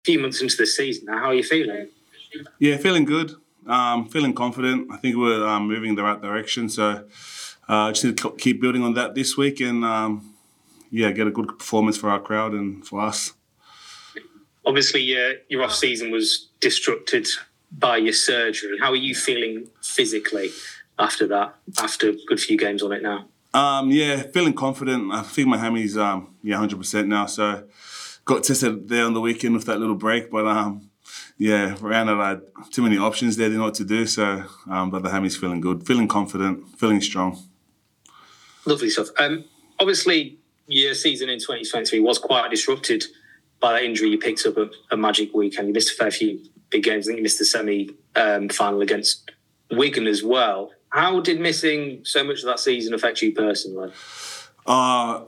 few months into the season now. How are you feeling? Yeah, feeling good. Feeling confident. I think we're moving in the right direction. So just need to keep building on that this week and, get a good performance for our crowd and for us. Obviously, your off-season was disrupted by your surgery. How are you feeling physically after that, after a good few games on it now? Feeling confident. I think my hammy's 100% now. So got tested there on the weekend with that little break, but around it I had too many options there, didn't know what to do. So, but the hammy's feeling good, feeling confident, feeling strong. Lovely stuff. Obviously, your season in 2023 was quite disrupted by that injury you picked up at Magic Weekend. You missed a fair few big games. I think you missed the semi-final against Wigan as well. How did missing so much of that season affect you personally? I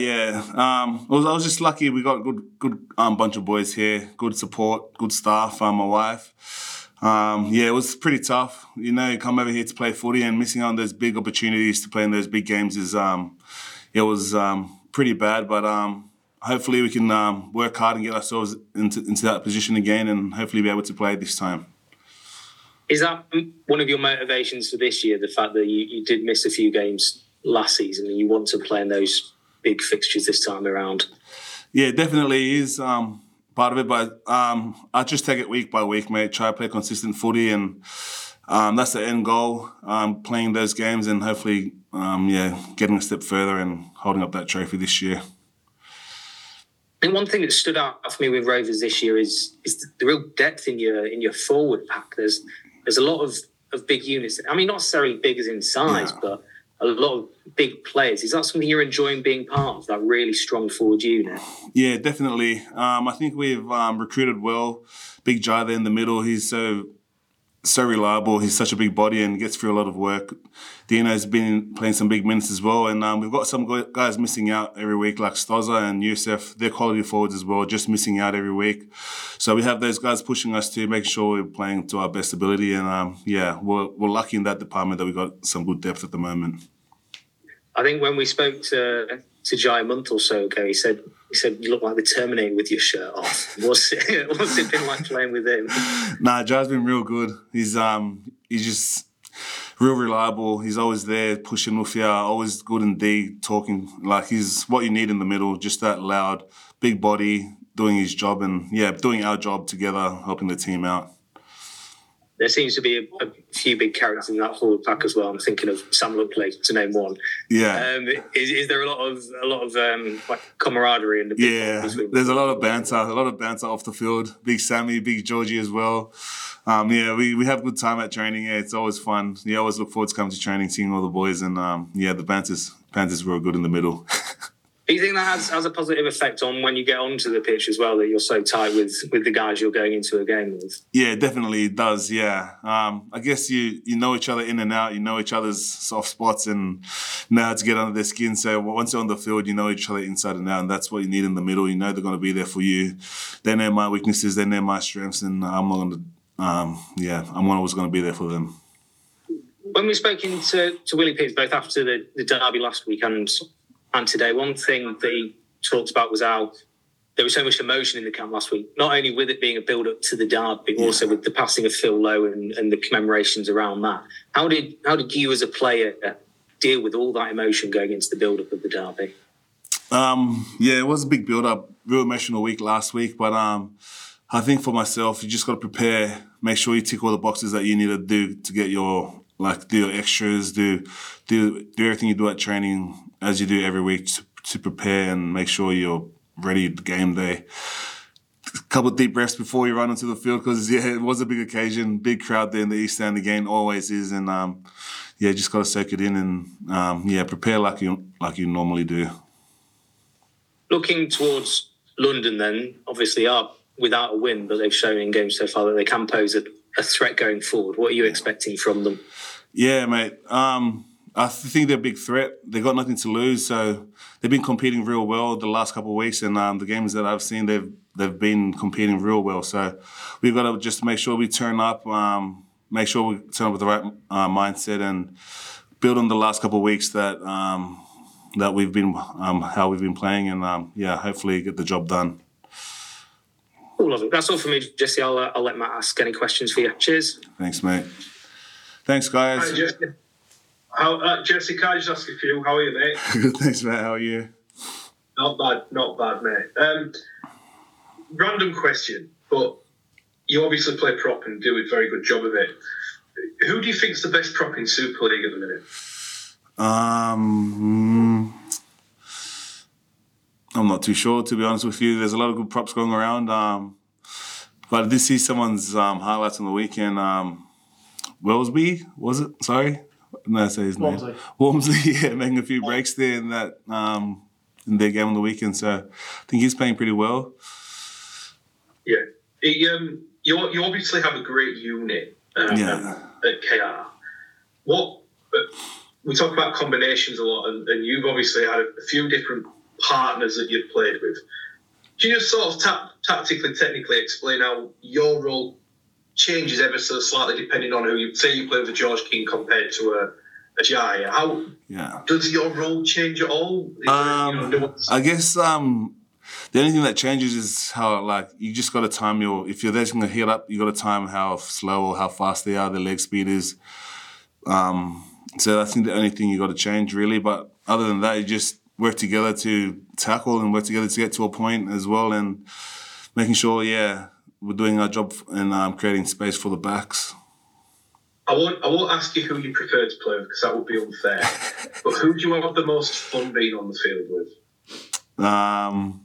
was just lucky. We got a good bunch of boys here, good support, good staff. My wife. It was pretty tough. You come over here to play footy and missing out on those big opportunities to play in those big games it was pretty bad. But hopefully we can work hard and get ourselves into that position again, and hopefully be able to play this time. Is that one of your motivations for this year, the fact that you did miss a few games last season and you want to play in those big fixtures this time around? Yeah, definitely is part of it, but I just take it week by week, mate. Try to play consistent footy, and that's the end goal, playing those games and hopefully getting a step further and holding up that trophy this year. And one thing that stood out for me with Rovers this year is the real depth in your forward pack. There's a lot of big units. I mean, not necessarily big as in size, but a lot of big players. Is that something you're enjoying being part of, that really strong forward unit? Yeah, definitely. I think we've recruited well. Big Jai there in the middle. He's so reliable. He's such a big body and gets through a lot of work. Dino's been playing some big minutes as well. And we've got some guys missing out every week, like Stoza and Youssef. They're quality forwards as well, just missing out every week. So we have those guys pushing us to make sure we're playing to our best ability. And we're lucky in that department that we've got some good depth at the moment. I think when we spoke to Jai a month or so ago, he said you look like the Terminator with your shirt off. What's it been like playing with him? Nah, Jai's been real good. He's just real reliable. He's always there pushing with you, always good in D, talking. Like, he's what you need in the middle, just that loud, big body, doing his job and, doing our job together, helping the team out. There seems to be a few big characters in that forward pack as well. I'm thinking of Sam Luckley, to name one. Yeah. Is there a lot of like camaraderie in the big there's a lot of banter off the field. Big Sammy, big Georgie as well. We have good time at training. Yeah, it's always fun. You always look forward to coming to training, seeing all the boys, and the banter's real good in the middle. Do you think that has a positive effect on when you get onto the pitch as well, that you're so tight with the guys you're going into a game with? Yeah, definitely it does, yeah. I guess you know each other in and out, you know each other's soft spots and know how to get under their skin. So once you're on the field, you know each other inside and out, and that's what you need in the middle. You know they're going to be there for you. They know my weaknesses, they know my strengths, and I'm always going to be there for them. When we spoke to Willie Pearce, both after the derby last week and today, one thing that he talked about was how there was so much emotion in the camp last week, not only with it being a build-up to the derby, but also with the passing of Phil Lowe and the commemorations around that. How did you as a player deal with all that emotion going into the build-up of the derby? It was a big build-up, real emotional week last week, but I think for myself, you just got to prepare, make sure you tick all the boxes that you need to do to get do your extras, do everything you do at training as you do every week to prepare and make sure you're ready to game day. A couple of deep breaths before you run onto the field, because it was a big occasion, big crowd there in the East Stand again, always is, and just got to soak it in and prepare like you normally do. Looking towards London, then obviously are without a win, but they've shown in games so far that they can pose a threat going forward. What are you expecting from them? Yeah, mate. I think they're a big threat. They've got nothing to lose, so they've been competing real well the last couple of weeks, and the games that I've seen, they've been competing real well. So we've got to just make sure we turn up, make sure we turn up with the right mindset, and build on the last couple of weeks that we've been how we've been playing, and hopefully get the job done. All of it. That's all for me, Jesse. I'll let Matt ask any questions for you. Cheers. Thanks, mate. Thanks, guys. Hi, Jesse. Jesse, can I just ask a few? How are you, mate? Good, thanks, mate. How are you? Not bad, mate. Random question, but you obviously play prop and do a very good job of it. Who do you think's the best prop in Super League at the minute? I'm not too sure, to be honest with you. There's a lot of good props going around. But I did see someone's highlights on the weekend. Wellesby, was it? Sorry? No, say his name. Walmsley, yeah, making a few breaks there in that in their game on the weekend. So I think he's playing pretty well. Yeah. You obviously have a great unit at KR. We talk about combinations a lot, and you've obviously had a few different partners that you've played with. Do you just sort of tactically, technically explain how your role changes ever so slightly depending on who you say you play with a George King compared to a Jai? How does your role change at all? I guess the only thing that changes is how you just got to time if you're just going to hit up, you got to time how slow or how fast they are, their leg speed is. So I think the only thing you got to change really, but other than that, you just work together to tackle and work together to get to a point as well, and making sure, we're doing our job and creating space for the backs. I won't ask you who you prefer to play with because that would be unfair. But who do you have the most fun being on the field with?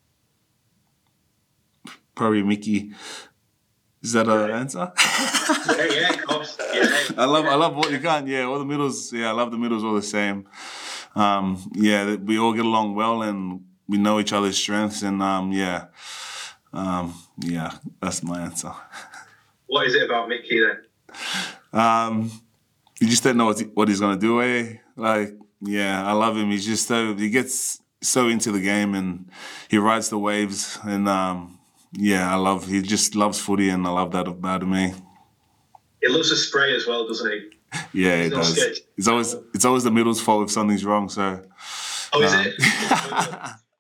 Probably Mickey. Is that an answer? Yeah, of course. Yeah. I love what you can. Yeah, all the middles. Yeah, I love the middles all the same. We all get along well and we know each other's strengths and that's my answer. What is it about Mickey then? You just don't know what he's gonna do. I love him. He's just he gets so into the game and he rides the waves and he just loves footy and I love that about him. He loves to spray as well, doesn't he? Yeah, he does. It's always the middle's fault if something's wrong. So. Oh, is it?